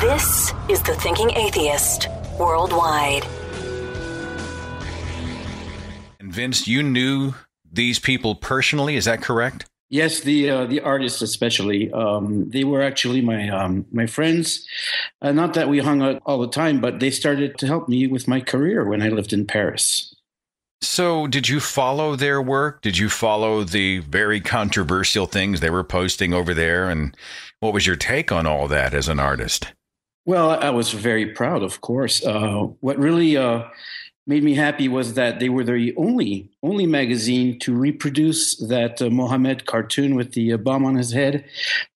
This is The Thinking Atheist Worldwide. And Vince, you knew these people personally, is that correct? Yes, the artists especially. They were actually my friends. Not that we hung out all the time, but they started to help me with my career when I lived in Paris. So did you follow their work? Did you follow the very controversial things they were posting over there? And what was your take on all that as an artist? Well, I was very proud, of course. What really made me happy was that they were the only magazine to reproduce that Mohammed cartoon with the bomb on his head.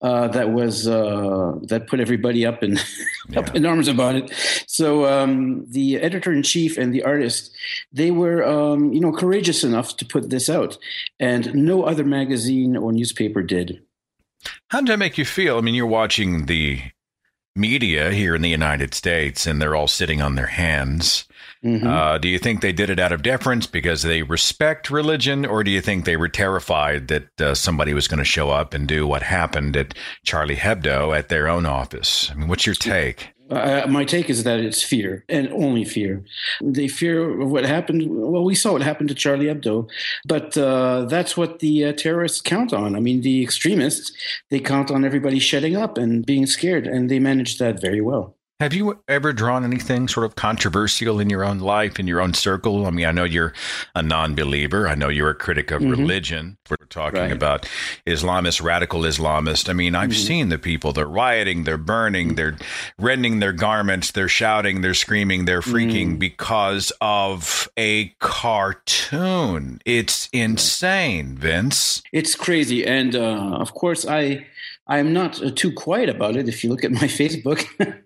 That put everybody up in arms about it. So the editor-in-chief and the artist, they were courageous enough to put this out, and no other magazine or newspaper did. How did that make you feel? I mean, you're watching the media here in the United States, and they're all sitting on their hands. Mm-hmm. Do you think they did it out of deference because they respect religion, or do you think they were terrified that somebody was going to show up and do what happened at Charlie Hebdo at their own office? I mean, what's your take? My take is that it's fear, and only fear. They fear what happened. Well, we saw what happened to Charlie Hebdo, but that's what the terrorists count on. I mean, the extremists, they count on everybody shutting up and being scared, and they managed that very well. Have you ever drawn anything sort of controversial in your own life, in your own circle? I mean, I know you're a non-believer. I know you're a critic of religion. We're talking about Islamists, radical Islamists. I mean, I've seen the people. They're rioting, they're burning, they're rending their garments, they're shouting, they're screaming, they're freaking because of a cartoon. It's insane, Vince. It's crazy. And of course, I'm not too quiet about it. If you look at my Facebook,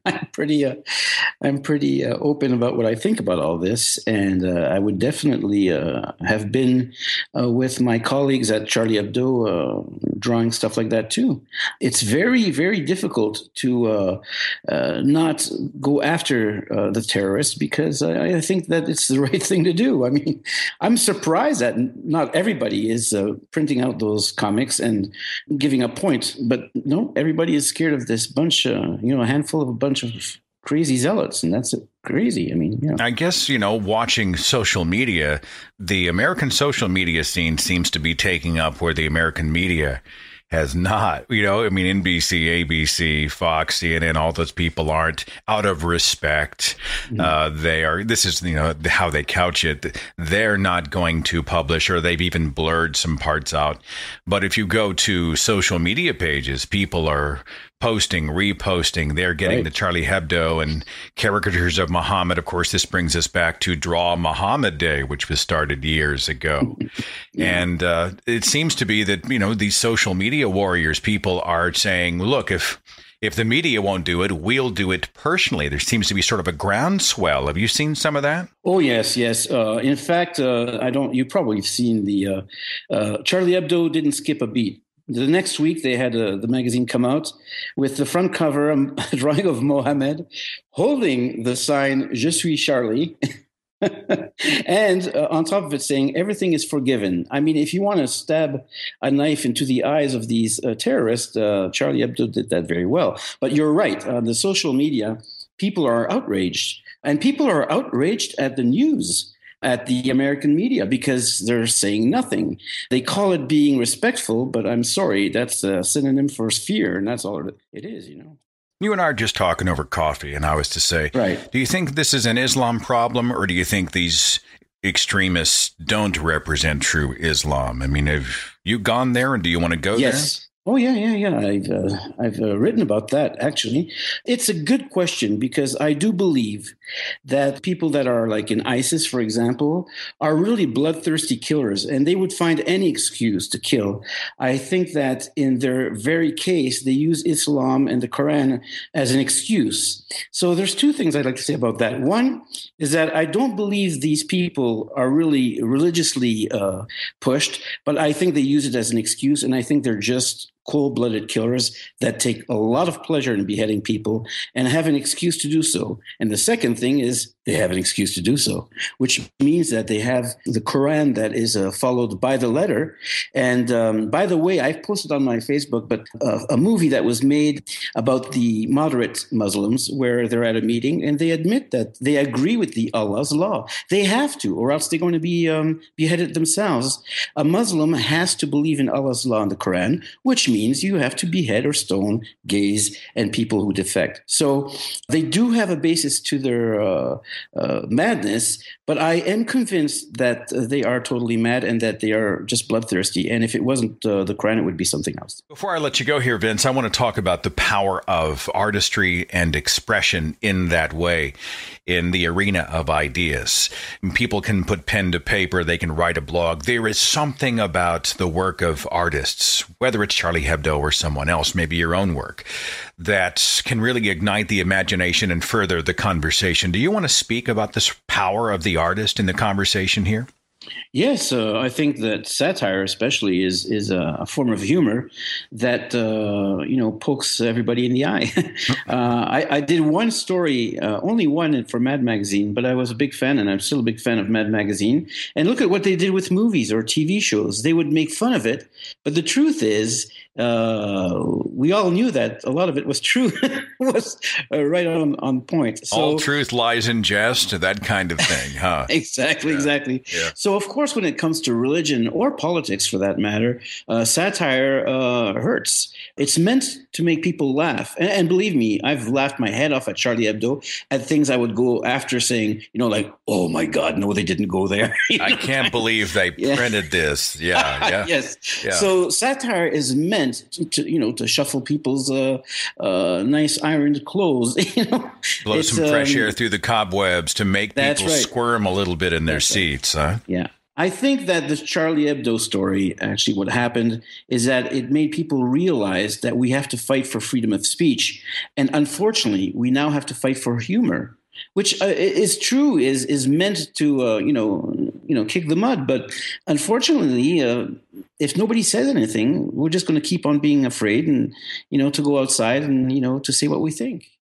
I'm pretty open about what I think about all this, and I would definitely have been with my colleagues at Charlie Hebdo drawing stuff like that too. It's very, very difficult to not go after the terrorists because I think that it's the right thing to do. I mean, I'm surprised that not everybody is printing out those comics and giving a point, but no, everybody is scared of this bunch, a handful of a bunch of crazy zealots, and that's crazy. I mean, yeah. I guess, watching social media, the American social media scene seems to be taking up where the American media has not. NBC, ABC, Fox, CNN, all those people aren't, out of respect. They are, this is, how they couch it. They're not going to publish, or they've even blurred some parts out. But if you go to social media pages, people are posting, reposting. They're getting the Charlie Hebdo and caricatures of Muhammad. Of course, this brings us back to Draw Muhammad Day, which was started years ago. And it seems to be that, these social media warriors, people are saying, look, if the media won't do it, we'll do it personally. There seems to be sort of a groundswell. Have you seen some of that? Oh, yes. In fact, you've probably seen the Charlie Hebdo didn't skip a beat. The next week, they had the magazine come out with the front cover, a drawing of Mohammed holding the sign, Je suis Charlie, and on top of it saying, everything is forgiven. I mean, if you want to stab a knife into the eyes of these terrorists, Charlie Hebdo did that very well. But you're right. The social media, people are outraged. And people are outraged at the news, at the American media, because they're saying nothing. They call it being respectful, but I'm sorry, that's a synonym for fear, and that's all it is, You and I are just talking over coffee, and I was to say, do you think this is an Islam problem, or do you think these extremists don't represent true Islam? I mean, have you gone there, and do you want to go there? Oh, yeah. I've written about that, actually. It's a good question because I do believe that people that are like in ISIS, for example, are really bloodthirsty killers, and they would find any excuse to kill. I think that in their very case, they use Islam and the Quran as an excuse. So there's two things I'd like to say about that. One is that I don't believe these people are really religiously pushed, but I think they use it as an excuse, and I think they're just cold-blooded killers that take a lot of pleasure in beheading people and have an excuse to do so. And the second thing is they have an excuse to do so, which means that they have the Quran that is followed by the letter. And by the way, I've posted on my Facebook, but a movie that was made about the moderate Muslims where they're at a meeting and they admit that they agree with the Allah's law. They have to, or else they're going to be beheaded themselves. A Muslim has to believe in Allah's law in the Quran, which means you have to behead or stone gays and people who defect. So they do have a basis to their madness, but I am convinced that they are totally mad and that they are just bloodthirsty. And if it wasn't the Quran, it would be something else. Before I let you go here, Vince, I want to talk about the power of artistry and expression in that way, in the arena of ideas. People can put pen to paper, they can write a blog. There is something about the work of artists, whether it's Charlie Hebdo or someone else, maybe your own work, that can really ignite the imagination and further the conversation. Do you want to speak about this power of the artist in the conversation here? Yes, I think that satire, especially, is a form of humor that pokes everybody in the eye. I did one story, only one for Mad Magazine, but I was a big fan, and I'm still a big fan of Mad Magazine. And look at what they did with movies or TV shows. They would make fun of it, but the truth is, we all knew that a lot of it was true, was right on point. So, all truth lies in jest, that kind of thing, huh? Exactly. Yeah. So, of course, when it comes to religion or politics, for that matter, satire hurts. It's meant to make people laugh. And believe me, I've laughed my head off at Charlie Hebdo at things I would go after saying, like, oh, my God, no, they didn't go there. I can't believe they printed this. Yeah. Yes. Yeah. So satire is meant to shuffle people's nice ironed clothes. Blow some fresh air through the cobwebs to make people squirm a little bit in their seats. Huh? Yeah. I think that this Charlie Hebdo story, actually what happened is that it made people realize that we have to fight for freedom of speech. And unfortunately, we now have to fight for humor, which is true, is meant to, kick the mud. But unfortunately, if nobody says anything, we're just going to keep on being afraid and, to go outside and, to say what we think.